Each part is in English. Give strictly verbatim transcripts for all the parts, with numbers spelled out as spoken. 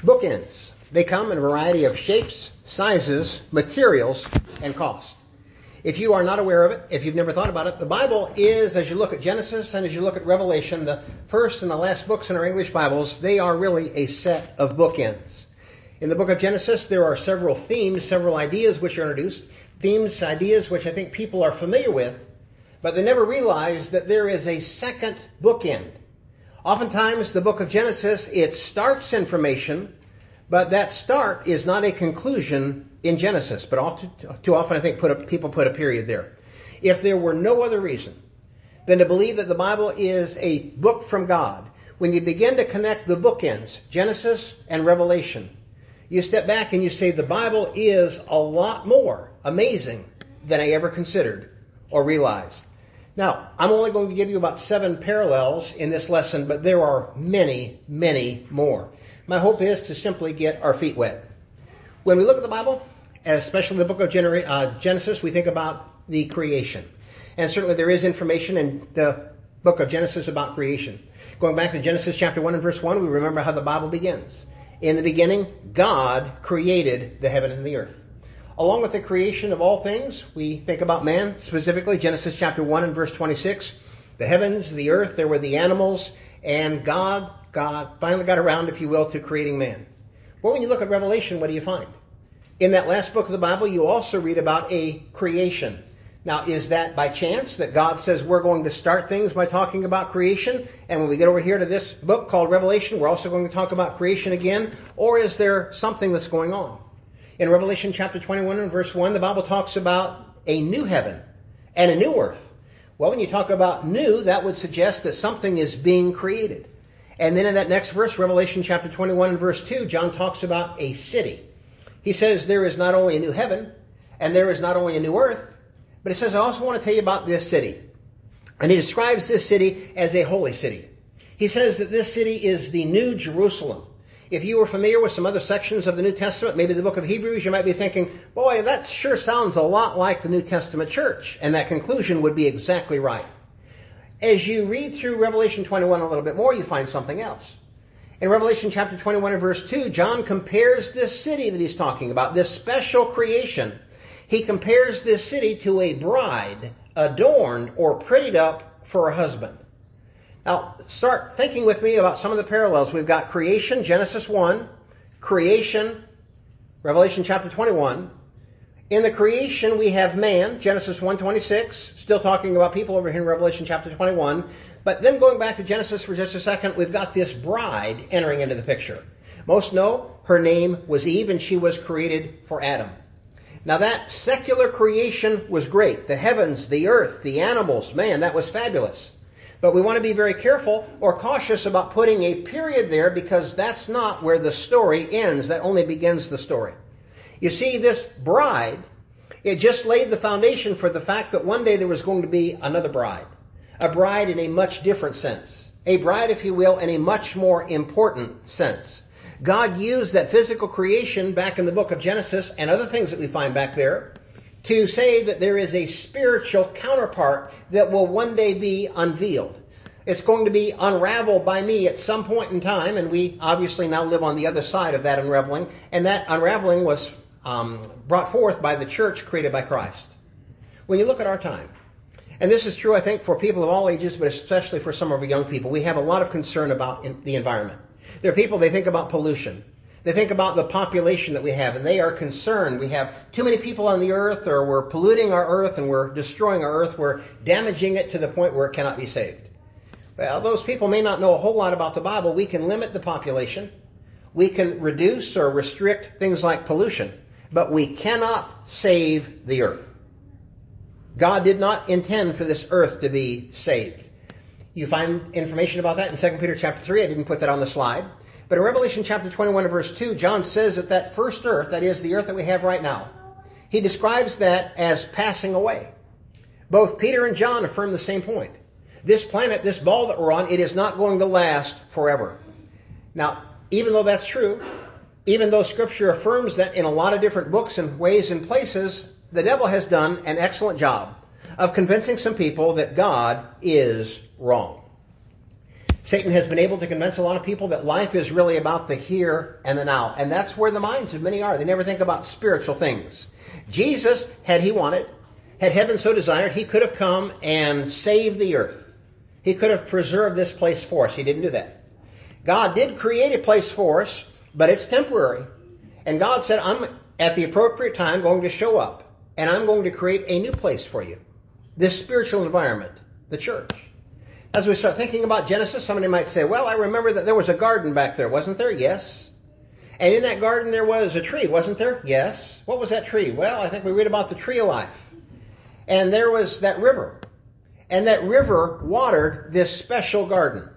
Bookends. They come in a variety of shapes, sizes, materials, and cost. If you are not aware of it, if you've never thought about it, the Bible is, as you look at Genesis and as you look at Revelation, the first and the last books in our English Bibles, they are really a set of bookends. In the book of Genesis, there are several themes, several ideas which are introduced. Themes, ideas which I think people are familiar with, but they never realize that there is a second bookend. Oftentimes, the book of Genesis, it starts information, but that start is not a conclusion in Genesis. But all too, too often, I think, put a, people put a period there. If there were no other reason than to believe that the Bible is a book from God, when you begin to connect the bookends, Genesis and Revelation, you step back and you say the Bible is a lot more amazing than I ever considered or realized. Now, I'm only going to give you about seven parallels in this lesson, but there are many, many more. My hope is to simply get our feet wet. When we look at the Bible, especially the book of Genesis, we think about the creation. And certainly there is information in the book of Genesis about creation. Going back to Genesis chapter one and verse one, we remember how the Bible begins. In the beginning, God created the heaven and the earth. Along with the creation of all things, we think about man, specifically Genesis chapter one and verse twenty-six. The heavens, the earth, there were the animals, and God, God finally got around, if you will, to creating man. Well, when you look at Revelation, what do you find? In that last book of the Bible, you also read about a creation. Now, is that by chance that God says we're going to start things by talking about creation? And when we get over here to this book called Revelation, we're also going to talk about creation again? Or is there something that's going on? In Revelation chapter twenty-one and verse one, the Bible talks about a new heaven and a new earth. Well, when you talk about new, that would suggest that something is being created. And then in that next verse, Revelation chapter twenty-one and verse two, John talks about a city. He says there is not only a new heaven and there is not only a new earth, but he says, I also want to tell you about this city. And he describes this city as a holy city. He says that this city is the New Jerusalem. If you were familiar with some other sections of the New Testament, maybe the book of Hebrews, you might be thinking, boy, that sure sounds a lot like the New Testament church. And that conclusion would be exactly right. As you read through Revelation twenty-one a little bit more, you find something else. In Revelation chapter twenty-one and verse two, John compares this city that he's talking about, this special creation. He compares this city to a bride adorned or prettied up for a husband. Now, start thinking with me about some of the parallels. We've got creation, Genesis one, creation, Revelation chapter twenty-one. In the creation, we have man, Genesis one twenty-six, still talking about people over here in Revelation chapter twenty-one. But then going back to Genesis for just a second, we've got this bride entering into the picture. Most know her name was Eve, and she was created for Adam. Now that secular creation was great. The heavens, the earth, the animals, man, that was fabulous. But we want to be very careful or cautious about putting a period there, because that's not where the story ends. That only begins the story. You see, this bride, it just laid the foundation for the fact that one day there was going to be another bride. A bride in a much different sense. A bride, if you will, in a much more important sense. God used that physical creation back in the book of Genesis and other things that we find back there to say that there is a spiritual counterpart that will one day be unveiled. It's going to be unraveled by me at some point in time, and we obviously now live on the other side of that unraveling, and that unraveling was um, brought forth by the church created by Christ. When you look at our time, and this is true, I think, for people of all ages, but especially for some of our young people, we have a lot of concern about in the environment. There are people, they think about pollution. They think about the population that we have, and they are concerned. We have too many people on the earth, or we're polluting our earth, and we're destroying our earth. We're damaging it to the point where it cannot be saved. Well, those people may not know a whole lot about the Bible. We can limit the population. We can reduce or restrict things like pollution, but we cannot save the earth. God did not intend for this earth to be saved. You find information about that in Second Peter chapter three. I didn't put that on the slide. But in Revelation chapter twenty-one and verse two, John says that that first earth, that is the earth that we have right now, he describes that as passing away. Both Peter and John affirm the same point. This planet, this ball that we're on, it is not going to last forever. Now, even though that's true, even though Scripture affirms that in a lot of different books and ways and places, the devil has done an excellent job of convincing some people that God is wrong. Satan has been able to convince a lot of people that life is really about the here and the now. And that's where the minds of many are. They never think about spiritual things. Jesus, had he wanted, had heaven so desired, he could have come and saved the earth. He could have preserved this place for us. He didn't do that. God did create a place for us, but it's temporary. And God said, I'm at the appropriate time going to show up, and I'm going to create a new place for you. This spiritual environment, the church. As we start thinking about Genesis, somebody might say, well, I remember that there was a garden back there, wasn't there? Yes. And in that garden there was a tree, wasn't there? Yes. What was that tree? Well, I think we read about the tree of life. And there was that river. And that river watered this special garden.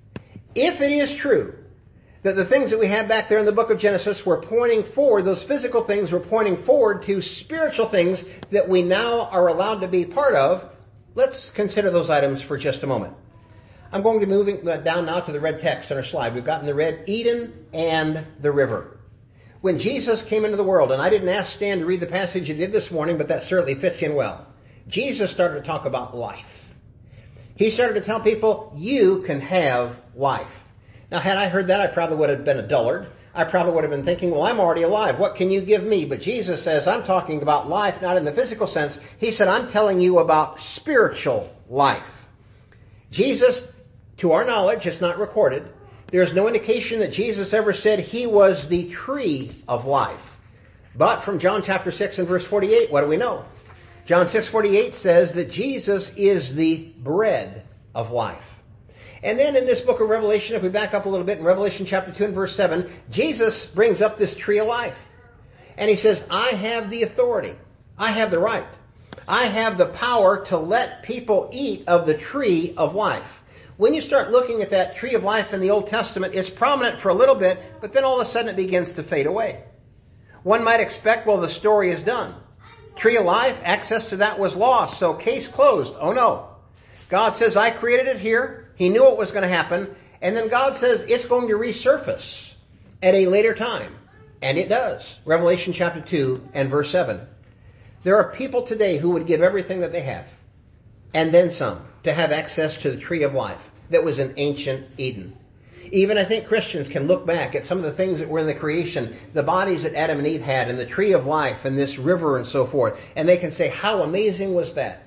If it is true that the things that we have back there in the book of Genesis were pointing forward, those physical things were pointing forward to spiritual things that we now are allowed to be part of, let's consider those items for just a moment. I'm going to be moving down now to the red text on our slide. We've gotten the red Eden and the river. When Jesus came into the world, and I didn't ask Stan to read the passage he did this morning, but that certainly fits in well. Jesus started to talk about life. He started to tell people, you can have life. Now, had I heard that, I probably would have been a dullard. I probably would have been thinking, well, I'm already alive. What can you give me? But Jesus says, I'm talking about life, not in the physical sense. He said, I'm telling you about spiritual life. Jesus, to our knowledge, it's not recorded. There's no indication that Jesus ever said he was the tree of life. But from John chapter six and verse forty-eight, what do we know? John six forty-eight says that Jesus is the bread of life. And then in this book of Revelation, if we back up a little bit, in Revelation chapter two and verse seven, Jesus brings up this tree of life. And he says, I have the authority. I have the right. I have the power to let people eat of the tree of life. When you start looking at that tree of life in the Old Testament, it's prominent for a little bit, but then all of a sudden it begins to fade away. One might expect, well, the story is done. Tree of life, access to that was lost, so case closed. Oh no. God says, I created it here. He knew what was going to happen. And then God says it's going to resurface at a later time. And it does. Revelation chapter two and verse seven. There are people today who would give everything that they have, and then some, to have access to the tree of life that was in ancient Eden. Even I think Christians can look back at some of the things that were in the creation, the bodies that Adam and Eve had, and the tree of life, and this river and so forth, and they can say, how amazing was that?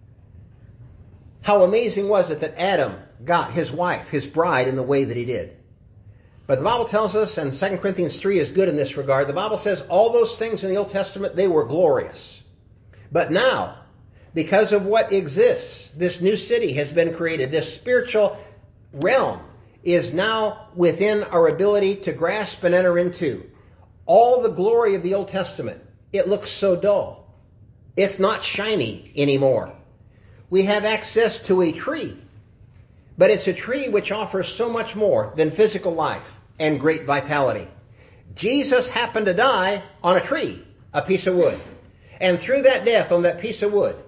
How amazing was it that Adam got his wife, his bride, in the way that he did? But the Bible tells us, and Second Corinthians three is good in this regard, the Bible says all those things in the Old Testament, they were glorious. But now, because of what exists, this new city has been created. This spiritual realm is now within our ability to grasp and enter into. All the glory of the Old Testament, it looks so dull. It's not shiny anymore. We have access to a tree, but it's a tree which offers so much more than physical life and great vitality. Jesus happened to die on a tree, a piece of wood. And through that death on that piece of wood,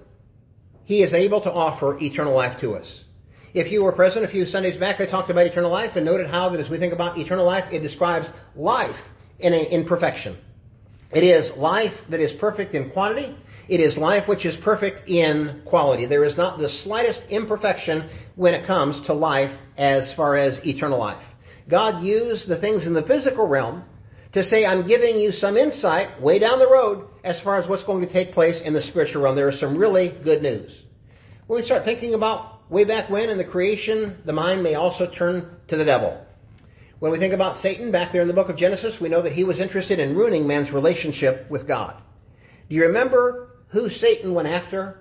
he is able to offer eternal life to us. If you were present a few Sundays back, I talked about eternal life and noted how that as we think about eternal life, it describes life in, a, in perfection. It is life that is perfect in quantity. It is life which is perfect in quality. There is not the slightest imperfection when it comes to life as far as eternal life. God used the things in the physical realm to say, I'm giving you some insight way down the road as far as what's going to take place in the spiritual realm. There is some really good news. When we start thinking about way back when in the creation, the mind may also turn to the devil. When we think about Satan back there in the book of Genesis, we know that he was interested in ruining man's relationship with God. Do you remember who Satan went after?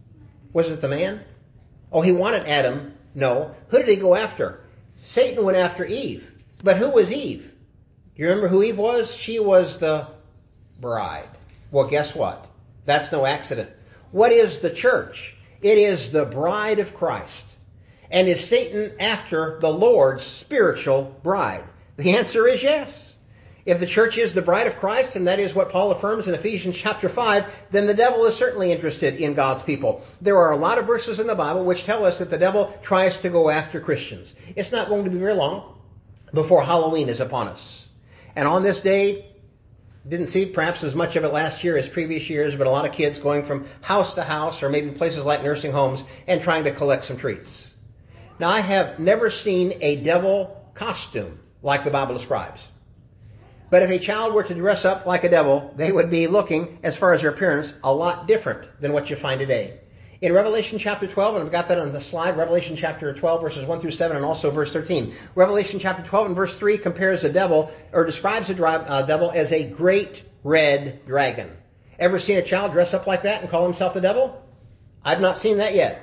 Was it the man? Oh, he wanted Adam. No. Who did he go after? Satan went after Eve. But who was Eve? Do you remember who Eve was? She was the bride. Well, guess what? That's no accident. What is the church? It is the bride of Christ. And is Satan after the Lord's spiritual bride? The answer is yes. If the church is the bride of Christ, and that is what Paul affirms in Ephesians chapter five, then the devil is certainly interested in God's people. There are a lot of verses in the Bible which tell us that the devil tries to go after Christians. It's not going to be very long before Halloween is upon us. And on this day, didn't see perhaps as much of it last year as previous years, but a lot of kids going from house to house or maybe places like nursing homes and trying to collect some treats. Now, I have never seen a devil costume like the Bible describes. But if a child were to dress up like a devil, they would be looking, as far as their appearance, a lot different than what you find today. In Revelation chapter twelve, and I've got that on the slide, Revelation chapter twelve, verses one through seven, and also verse thirteen. Revelation chapter twelve and verse three compares the devil, or describes the uh, devil as a great red dragon. Ever seen a child dress up like that and call himself the devil? I've not seen that yet.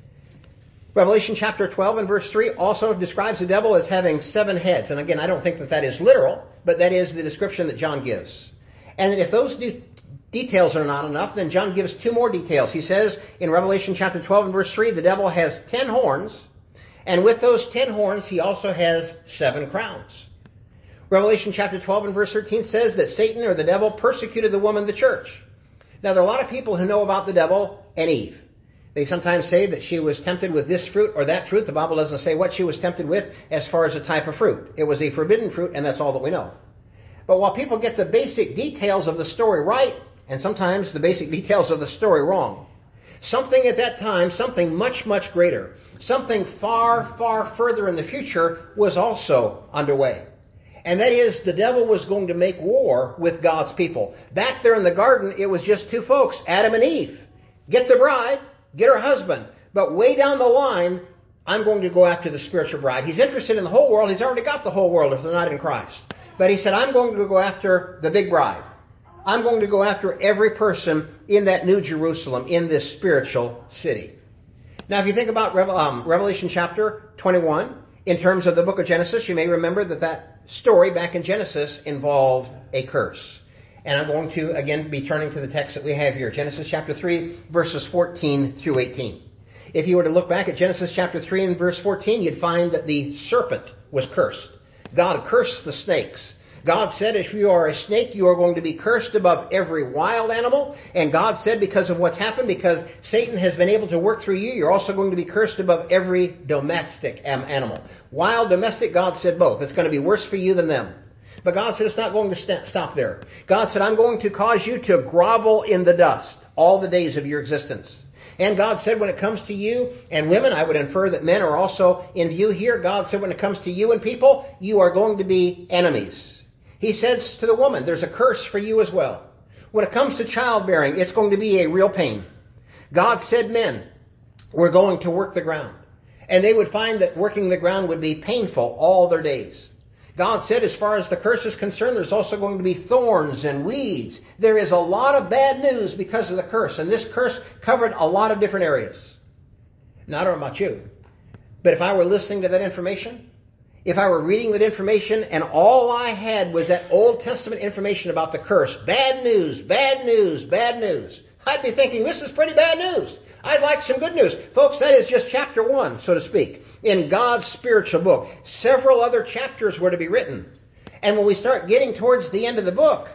Revelation chapter twelve and verse three also describes the devil as having seven heads. And again, I don't think that that is literal, but that is the description that John gives. And if those de- details are not enough, then John gives two more details. He says in Revelation chapter twelve and verse three, the devil has ten horns, and with those ten horns he also has seven crowns. Revelation chapter twelve and verse thirteen says that Satan, or the devil, persecuted the woman, the church. Now, there are a lot of people who know about the devil and Eve. They sometimes say that she was tempted with this fruit or that fruit. The Bible doesn't say what she was tempted with as far as a type of fruit. It was a forbidden fruit, and that's all that we know. But while people get the basic details of the story right, and sometimes the basic details of the story wrong, something at that time, something much, much greater, something far, far further in the future was also underway. And that is, the devil was going to make war with God's people. Back there in the garden, it was just two folks, Adam and Eve. Get the bride, get her husband. But way down the line, I'm going to go after the spiritual bride. He's interested in the whole world. He's already got the whole world if they're not in Christ. But he said, I'm going to go after the big bride. I'm going to go after every person in that New Jerusalem, in this spiritual city. Now, if you think about Revel- um, Revelation chapter twenty-one, in terms of the book of Genesis, you may remember that that story back in Genesis involved a curse. And I'm going to, again, be turning to the text that we have here. Genesis chapter three, verses fourteen through eighteen. If you were to look back at Genesis chapter three and verse fourteen, you'd find that the serpent was cursed. God cursed the snakes. God said, if you are a snake, you are going to be cursed above every wild animal. And God said, because of what's happened, because Satan has been able to work through you, you're also going to be cursed above every domestic animal. Wild, domestic, God said both. It's going to be worse for you than them. But God said it's not going to st- stop there. God said, I'm going to cause you to grovel in the dust all the days of your existence. And God said, when it comes to you and women, I would infer that men are also in view here. God said, when it comes to you and people, you are going to be enemies. He says to the woman, there's a curse for you as well. When it comes to childbearing, it's going to be a real pain. God said men were going to work the ground. And they would find that working the ground would be painful all their days. God said, as far as the curse is concerned, there's also going to be thorns and weeds. There is a lot of bad news because of the curse. And this curse covered a lot of different areas. Now, I don't know about you, but if I were listening to that information, if I were reading that information and all I had was that Old Testament information about the curse, bad news, bad news, bad news, I'd be thinking, this is pretty bad news. I'd like some good news. Folks, that is just chapter one, so to speak, in God's spiritual book. Several other chapters were to be written. And when we start getting towards the end of the book,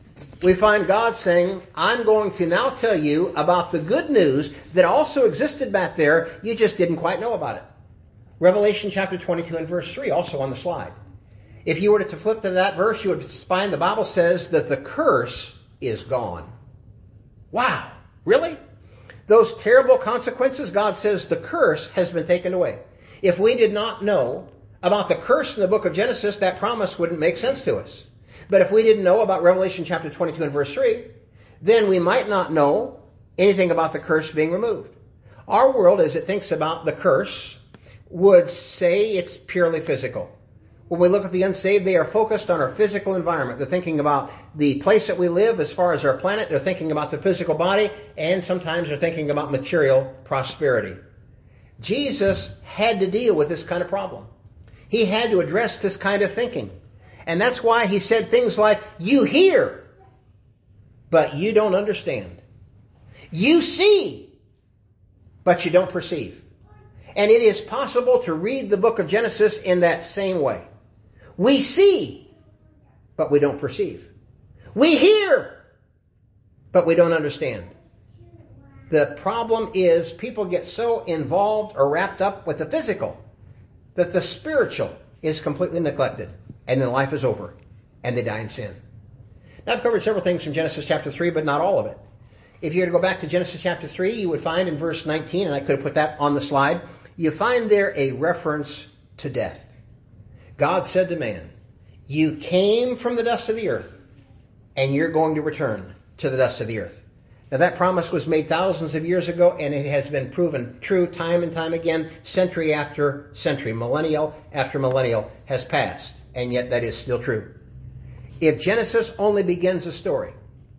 we find God saying, I'm going to now tell you about the good news that also existed back there. You just didn't quite know about it. Revelation chapter twenty-two and verse three, also on the slide. If you were to flip to that verse, you would find the Bible says that the curse is gone. Wow, really? Those terrible consequences, God says the curse has been taken away. If we did not know about the curse in the book of Genesis, that promise wouldn't make sense to us. But if we didn't know about Revelation chapter twenty-two and verse three, then we might not know anything about the curse being removed. Our world, as it thinks about the curse, would say it's purely physical. When we look at the unsaved, they are focused on our physical environment. They're thinking about the place that we live as far as our planet. They're thinking about the physical body, and sometimes they're thinking about material prosperity. Jesus had to deal with this kind of problem. He had to address this kind of thinking. And that's why he said things like, you hear, but you don't understand. You see, but you don't perceive. And it is possible to read the book of Genesis in that same way. We see, but we don't perceive. We hear, but we don't understand. The problem is people get so involved or wrapped up with the physical that the spiritual is completely neglected, and then life is over, and they die in sin. Now, I've covered several things from Genesis chapter three, but not all of it. If you were to go back to Genesis chapter three, you would find in verse nineteen, and I could have put that on the slide, you find there a reference to death. God said to man, you came from the dust of the earth, and you're going to return to the dust of the earth. Now that promise was made thousands of years ago, and it has been proven true time and time again, century after century, millennial after millennial has passed, and yet that is still true. If Genesis only begins a story,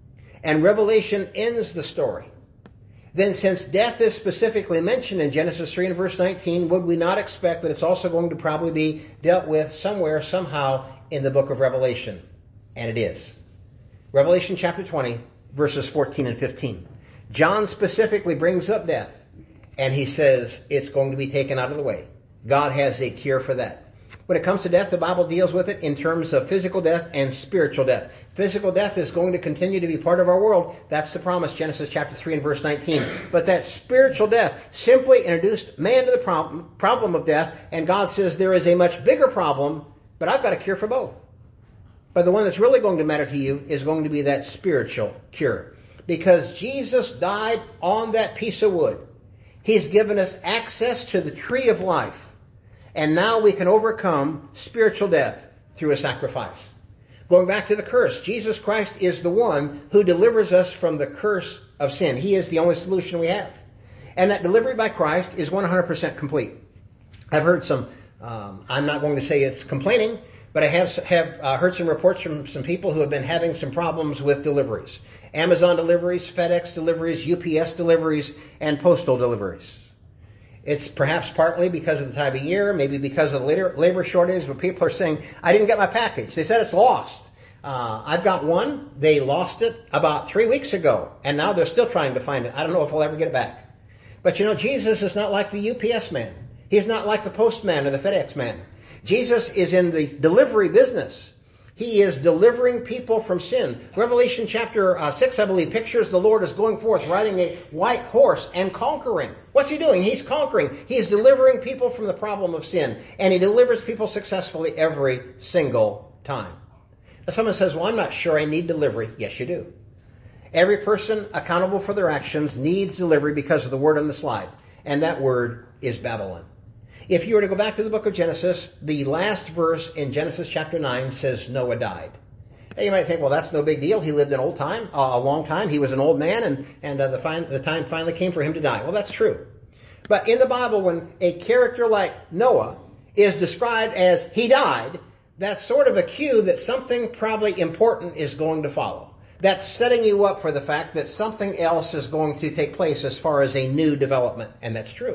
and Revelation ends the story, then since death is specifically mentioned in Genesis three and verse nineteen, would we not expect that it's also going to probably be dealt with somewhere, somehow, in the book of Revelation? And it is. Revelation chapter twenty, verses fourteen and fifteen. John specifically brings up death, and he says it's going to be taken out of the way. God has a cure for that. When it comes to death, the Bible deals with it in terms of physical death and spiritual death. Physical death is going to continue to be part of our world. That's the promise, Genesis chapter three and verse nineteen. But that spiritual death simply introduced man to the problem, problem of death, and God says there is a much bigger problem, but I've got a cure for both. But the one that's really going to matter to you is going to be that spiritual cure. Because Jesus died on that piece of wood. He's given us access to the tree of life. And now we can overcome spiritual death through a sacrifice. Going back to the curse, Jesus Christ is the one who delivers us from the curse of sin. He is the only solution we have. And that delivery by Christ is one hundred percent complete. I've heard some, um, I'm not going to say it's complaining, but I have, have uh, heard some reports from some people who have been having some problems with deliveries. Amazon deliveries, FedEx deliveries, U P S deliveries, and postal deliveries. It's perhaps partly because of the time of year, maybe because of the labor shortage, but people are saying, I didn't get my package. They said it's lost. Uh, I've got one. They lost it about three weeks ago, and now they're still trying to find it. I don't know if we'll ever get it back. But you know, Jesus is not like the U P S man. He's not like the postman or the FedEx man. Jesus is in the delivery business. He is delivering people from sin. Revelation chapter uh, six, I believe, pictures the Lord as going forth riding a white horse and conquering. What's he doing? He's conquering. He's delivering people from the problem of sin. And he delivers people successfully every single time. Now someone says, well, I'm not sure I need delivery. Yes, you do. Every person accountable for their actions needs delivery because of the word on the slide. And that word is Babylon. If you were to go back to the book of Genesis, the last verse in Genesis chapter nine says Noah died. Now you might think, well, that's no big deal. He lived an old time, uh, a long time. He was an old man, and, and uh, the, fin- the time finally came for him to die. Well, that's true. But in the Bible, when a character like Noah is described as he died, that's sort of a cue that something probably important is going to follow. That's setting you up for the fact that something else is going to take place as far as a new development, and that's true.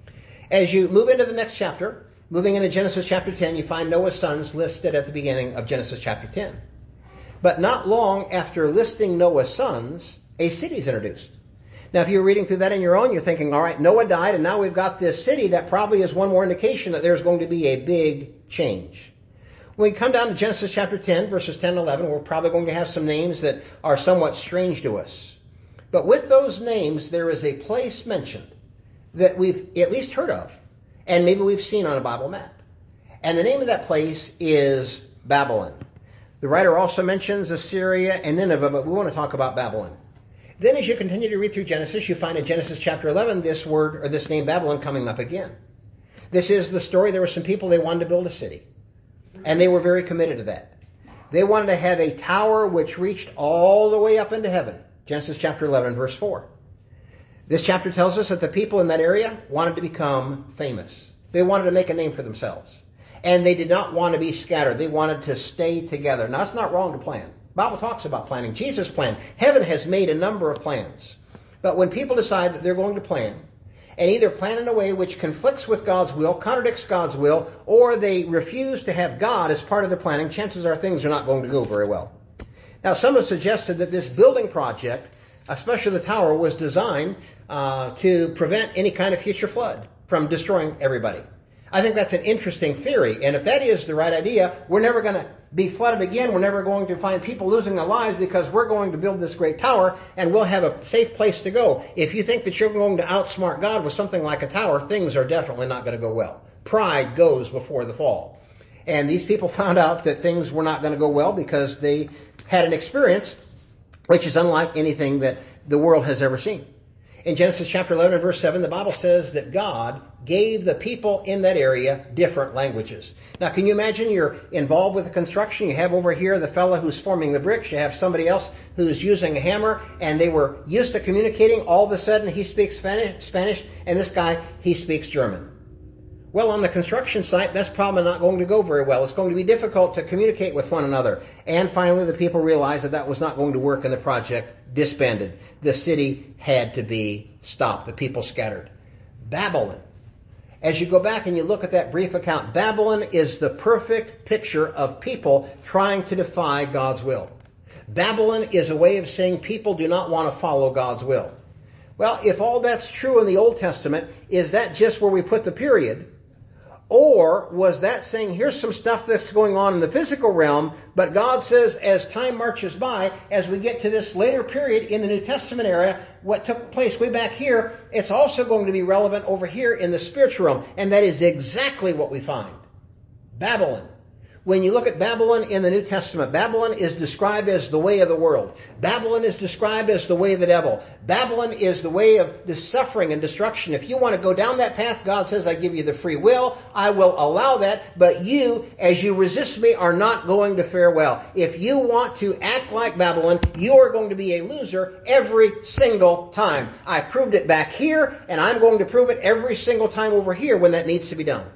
As you move into the next chapter, moving into Genesis chapter ten, you find Noah's sons listed at the beginning of Genesis chapter ten. But not long after listing Noah's sons, a city is introduced. Now, if you're reading through that on your own, you're thinking, all right, Noah died, and now we've got this city that probably is one more indication that there's going to be a big change. When we come down to Genesis chapter ten, verses ten and eleven, we're probably going to have some names that are somewhat strange to us. But with those names, there is a place mentioned that we've at least heard of, and maybe we've seen on a Bible map. And the name of that place is Babylon. The writer also mentions Assyria and Nineveh, but we want to talk about Babylon. Then as you continue to read through Genesis, you find in Genesis chapter eleven this word, or this name Babylon, coming up again. This is the story. There were some people, they wanted to build a city. And they were very committed to that. They wanted to have a tower which reached all the way up into heaven. Genesis chapter eleven, verse four. This chapter tells us that the people in that area wanted to become famous. They wanted to make a name for themselves. And they did not want to be scattered. They wanted to stay together. Now, it's not wrong to plan. The Bible talks about planning. Jesus planned. Heaven has made a number of plans. But when people decide that they're going to plan, and either plan in a way which conflicts with God's will, contradicts God's will, or they refuse to have God as part of their planning, chances are things are not going to go very well. Now, some have suggested that this building project, especially the tower, was designed uh, to prevent any kind of future flood from destroying everybody. I think that's an interesting theory, and if that is the right idea, we're never going to be flooded again. We're never going to find people losing their lives because we're going to build this great tower, and we'll have a safe place to go. If you think that you're going to outsmart God with something like a tower, things are definitely not going to go well. Pride goes before the fall. And these people found out that things were not going to go well because they had an experience which is unlike anything that the world has ever seen. In Genesis chapter eleven and verse seven, the Bible says that God gave the people in that area different languages. Now, can you imagine you're involved with the construction? You have over here the fellow who's forming the bricks. You have somebody else who's using a hammer, and they were used to communicating. All of a sudden, he speaks Spanish, Spanish and this guy, he speaks German. Well, on the construction site, that's probably not going to go very well. It's going to be difficult to communicate with one another. And finally, the people realized that that was not going to work, and the project disbanded. The city had to be stopped. The people scattered. Babylon. As you go back and you look at that brief account, Babylon is the perfect picture of people trying to defy God's will. Babylon is a way of saying people do not want to follow God's will. Well, if all that's true in the Old Testament, is that just where we put the period? Or was that saying, here's some stuff that's going on in the physical realm, but God says as time marches by, as we get to this later period in the New Testament era, what took place way back here, it's also going to be relevant over here in the spiritual realm. And that is exactly what we find. Babylon. When you look at Babylon in the New Testament, Babylon is described as the way of the world. Babylon is described as the way of the devil. Babylon is the way of the suffering and destruction. If you want to go down that path, God says, I give you the free will. I will allow that. But you, as you resist me, are not going to fare well. If you want to act like Babylon, you are going to be a loser every single time. I proved it back here, and I'm going to prove it every single time over here when that needs to be done.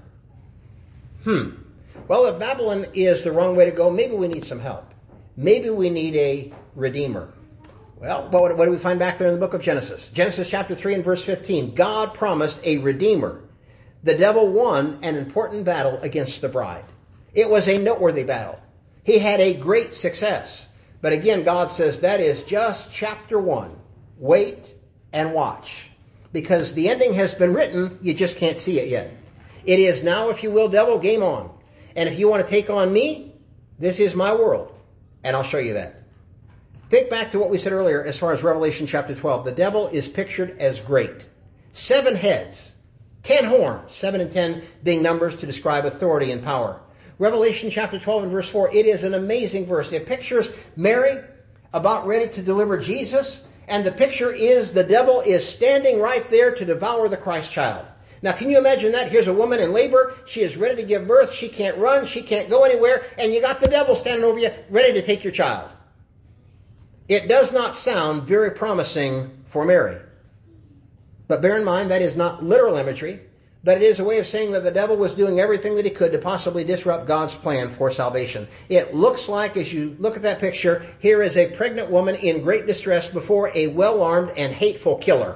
Hmm. Well, if Babylon is the wrong way to go, maybe we need some help. Maybe we need a redeemer. Well, what do we find back there in the book of Genesis? Genesis chapter three and verse fifteen. God promised a redeemer. The devil won an important battle against the bride. It was a noteworthy battle. He had a great success. But again, God says that is just chapter one. Wait and watch. Because the ending has been written, you just can't see it yet. It is now, if you will, devil, game on. And if you want to take on me, this is my world. And I'll show you that. Think back to what we said earlier as far as Revelation chapter twelve. The devil is pictured as great. Seven heads, ten horns, seven and ten being numbers to describe authority and power. Revelation chapter twelve and verse four, it is an amazing verse. It pictures Mary about ready to deliver Jesus. And the picture is the devil is standing right there to devour the Christ child. Now, can you imagine that? Here's a woman in labor. She is ready to give birth. She can't run. She can't go anywhere. And you got the devil standing over you, ready to take your child. It does not sound very promising for Mary. But bear in mind, that is not literal imagery, but it is a way of saying that the devil was doing everything that he could to possibly disrupt God's plan for salvation. It looks like, as you look at that picture, here is a pregnant woman in great distress before a well-armed and hateful killer.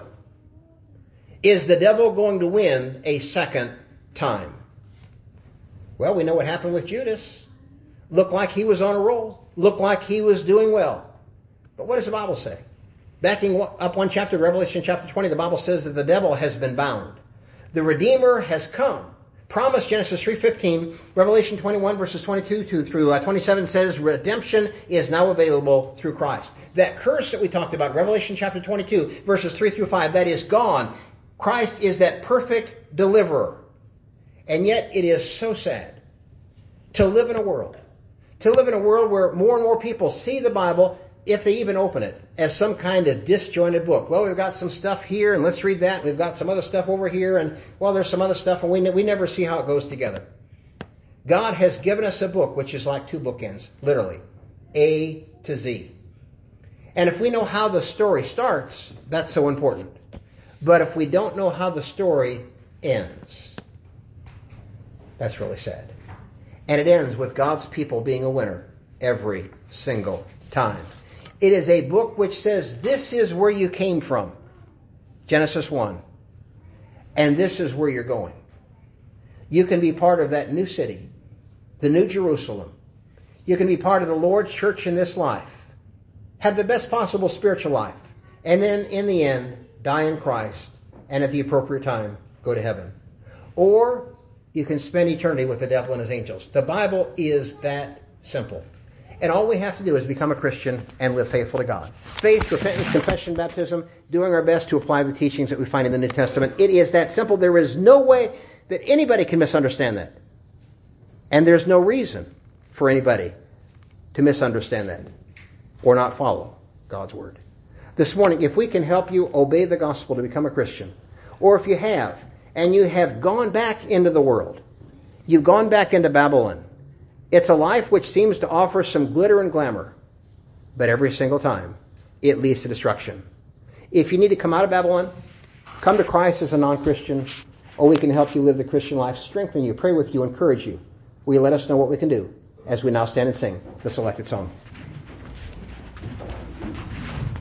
Is the devil going to win a second time? Well, we know what happened with Judas. Looked like he was on a roll. Looked like he was doing well. But what does the Bible say? Backing up one chapter, Revelation chapter twenty, the Bible says that the devil has been bound. The Redeemer has come. Promised, Genesis three fifteen. Revelation twenty-one verses twenty-two through twenty-seven says redemption is now available through Christ. That curse that we talked about, Revelation chapter twenty-two verses three through five, that is gone. Christ is that perfect deliverer. And yet it is so sad to live in a world, to live in a world where more and more people see the Bible, if they even open it, as some kind of disjointed book. Well, we've got some stuff here, and let's read that. We've got some other stuff over here, and, well, there's some other stuff, and we, ne- we never see how it goes together. God has given us a book which is like two bookends, literally, A to Z. And if we know how the story starts, that's so important. But if we don't know how the story ends, that's really sad. And it ends with God's people being a winner every single time. It is a book which says, this is where you came from, Genesis one, and this is where you're going. You can be part of that new city, the new Jerusalem. You can be part of the Lord's church in this life, have the best possible spiritual life, and then in the end, die in Christ, and at the appropriate time, go to heaven. Or you can spend eternity with the devil and his angels. The Bible is that simple. And all we have to do is become a Christian and live faithful to God. Faith, repentance, confession, baptism, doing our best to apply the teachings that we find in the New Testament. It is that simple. There is no way that anybody can misunderstand that. And there's no reason for anybody to misunderstand that or not follow God's Word. This morning, if we can help you obey the gospel to become a Christian, or if you have, and you have gone back into the world. You've gone back into Babylon. It's a life which seems to offer some glitter and glamour, but every single time it leads to destruction. If you need to come out of Babylon, come to Christ as a non-Christian, or we can help you live the Christian life, strengthen you, pray with you, encourage you. Will you let us know what we can do as we now stand and sing the selected song?